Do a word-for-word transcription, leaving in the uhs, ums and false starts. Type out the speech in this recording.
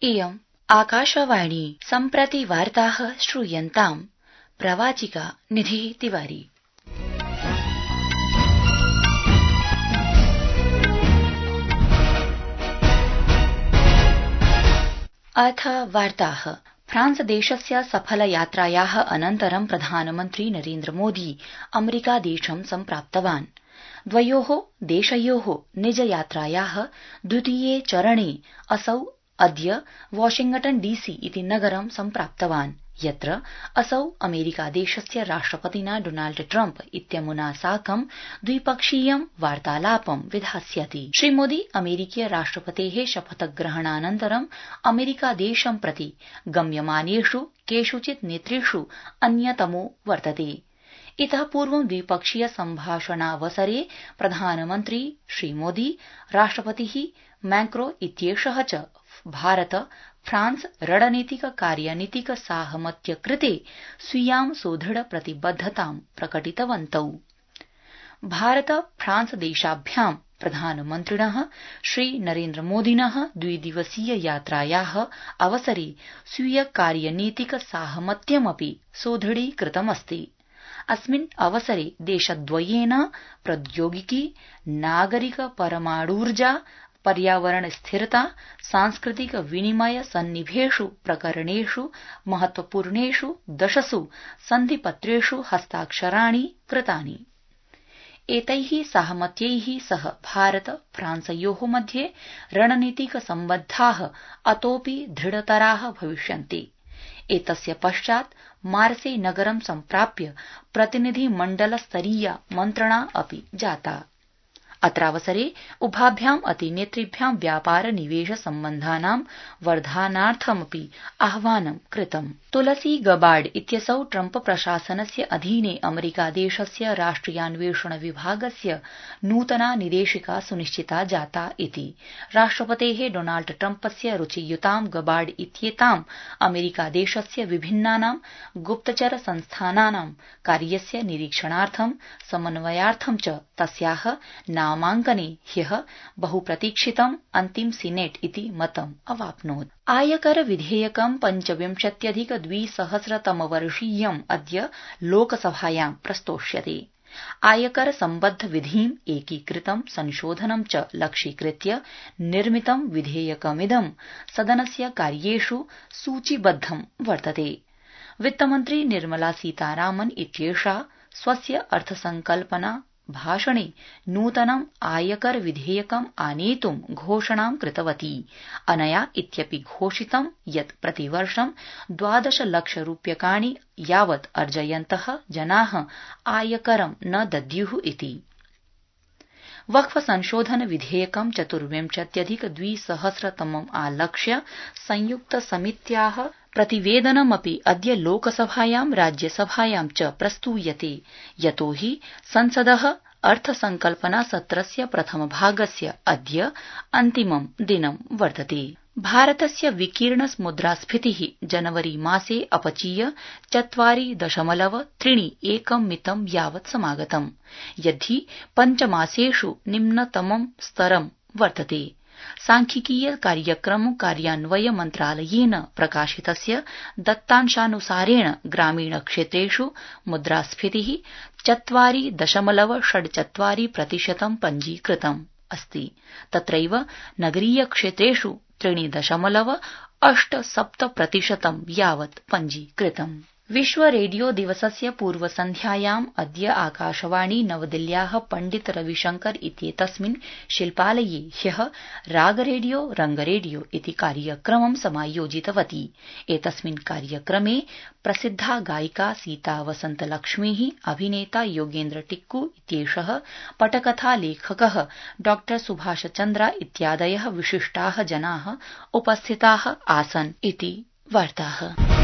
इयम् आकाशवाणी सम्प्रति वार्ताः श्रूयन्ताम् प्रवाचिका निधि तिवारी। अथ वार्ताः। फ्रांस देशस्य सफल यात्रायाः अनन्तरं प्रधानमन्त्री नरेन्द्र मोदी अमेरिका देशं सम्प्राप्तवान्। द्वयोः देशयोः निज यात्रायाः द्वितीये चरणे असौ अद्य वाशिंग्टन डीसी इति नगरं सम्प्राप्तवान्, यत्र असौ अमेरिका देशस्य राष्ट्रपतिना डोनाल्ड ट्रम्प इत्यमुना साकं द्विपक्षीयं वार्तालापं विधास्यति। श्रीमोदी अमेरिकीय राष्ट्रपतेः शपथग्रहणानन्तरं अमेरिका देशं प्रति गम्यमानेष् केषुचित् नेतृष् अन्यतमो वर्तते। इतः पूर्वं द्विपक्षीय सम्भाषणावसरे प्रधानमन्त्री श्रीमोदी राष्ट्रपतिः मैक्रो इत्येषः च भारत फ्रांस रणनीतिक कार्यनीतिक साहमत्य कृते स्वीयां सुदृढ प्रतिबद्धतां प्रकटितवन्तौ। भारत फ्रांस देशाभ्यां प्रधानमन्त्रिणः श्रीनरेन्द्र मोदिनः द्विदिवसीय यात्रायाः अवसरे स्वीय कार्यनीतिक साहमत्यमपि सुदृढीकृतमस्ति। अस्मिन् अवसरे देशद्वयेन प्रौद्योगिकी, नागरिक परमाणूर्जा, पर्यावरण स्थिरता, सांस्कृतिक विनिमय सन्निभेष् प्रकरणेष् महत्वपूर्णेष् दशसु सन्धिपत्रेष् हस्ताक्षराणि कृतानि। एतैः साहमत्यैः सह भारत फ्रांसयोः मध्ये रणनीतिक सम्बद्धाः अतोऽपि दृढतराः भविष्यन्ति। एतस्य पश्चात् मार्से नगरं सम्प्राप्य प्रतिनिधिमण्डलस्तरीया मन्त्रणा अपि जाता। अत्रावसरे उभाभ्याम् अतिनेतृभ्यां व्यापार निवेश सम्बन्धानां वर्धनार्थमपि आह्वानं कृतम्। तुलसी गबार्ड इत्यसौ ट्रम्प प्रशासनस्य अधीने अमेरिकादेशस्य राष्ट्रियान्वेषण विभागस्य नूतना निदेशिका सुनिश्चिता जाता इति। राष्ट्रपतेः डोनाल्ड ट्रम्पस्य रुचियुतां गबार्ड इत्येताम् अमेरिकादेशस्य विभिन्नानां गुप्तचर संस्थानानां कार्यस्य निरीक्षणार्थं समन्वयार्थं च तस्याः नामाङ्कने ह्यः बहुप्रतीक्षितम् अन्तिम सीनेट इति मतम् अवाप्नोत्। आयकर विधेयकं पञ्चविंशत्यधिक द्विसहस्रतमवर्षीयम् अद्य लोकसभायां प्रस्तोष्यते। आयकर सम्बद्ध विधिम् एकीकृतं संशोधनं च लक्ष्यीकृत्य निर्मितं विधेयकमिदं सदनस्य कार्येष् सूचीबद्धं वर्तते। वित्तमन्त्री निर्मला सीतारामन इत्येषा स्वस्य अर्थसंकल्पना भाषणे नूतनं आयकर विधेयकम् आनेतुं घोषणां कृतवती। अनया इत्यपि घोषितं यत् प्रतिवर्षं द्वादश लक्ष रूप्यकाणि यावत् अर्जयन्तः जनाः आयकरं न दद्युः इति। वक्फ संशोधन विधेयकं चतुर्विंशत्यधिक द्विसहस्रतमम् आलक्ष्य संयुक्त समित्याः प्रतिवेदनमपि अद्य लोकसभायां राज्यसभायां च प्रस्तूयते, यतो हि संसदः अर्थसंकल्पना सत्रस्य प्रथमभागस्य अद्य अन्तिमं दिनं वर्तते। भारतस्य विकीर्ण मुद्रास्फीतिः जनवरी मासे अपचीय चत्वारि दशमलव त्रीणि एकं मितं यावत् समागतम्, यद्धि पञ्चमासेष् निम्नतमं स्तरं वर्तते। सांख्यिकीय कार्यक्रम कार्यान्वय मन्त्रालयेन प्रकाशितस्य दत्तांशानुसारेण ग्रामीण क्षेत्रेष् मुद्रास्फीतिः चत्वारि दशमलव षड् चत्वारि प्रतिशतं पञ्जीकृतम् अस्ति। तत्रैव नगरीय क्षेत्रेष् त्रीणि दशमलव अष्ट सप्त प्रतिशतं यावत् पञ्जीकृतम्। विश्व रेडियो दिवसस्य पूर्वसन्ध्यायाम् अद्य आकाशवाणी नवदिल्ल्याः पण्डित रविशंकर इत्येतस्मिन् शिल्पालये ह्यः रागरेडियो रंगरेडियो इति कार्यक्रमं समायोजितवती। एतस्मिन् कार्यक्रमे प्रसिद्धा गायिका सीता वसन्तलक्ष्मीः, अभिनेता योगेन्द्र टिक्कू इत्येषः, पटकथा लेखकः डॉ सुभाषचन्द्र इत्यादयः विशिष्टाः जनाः उपस्थिताः आसन् इति वार्ताः।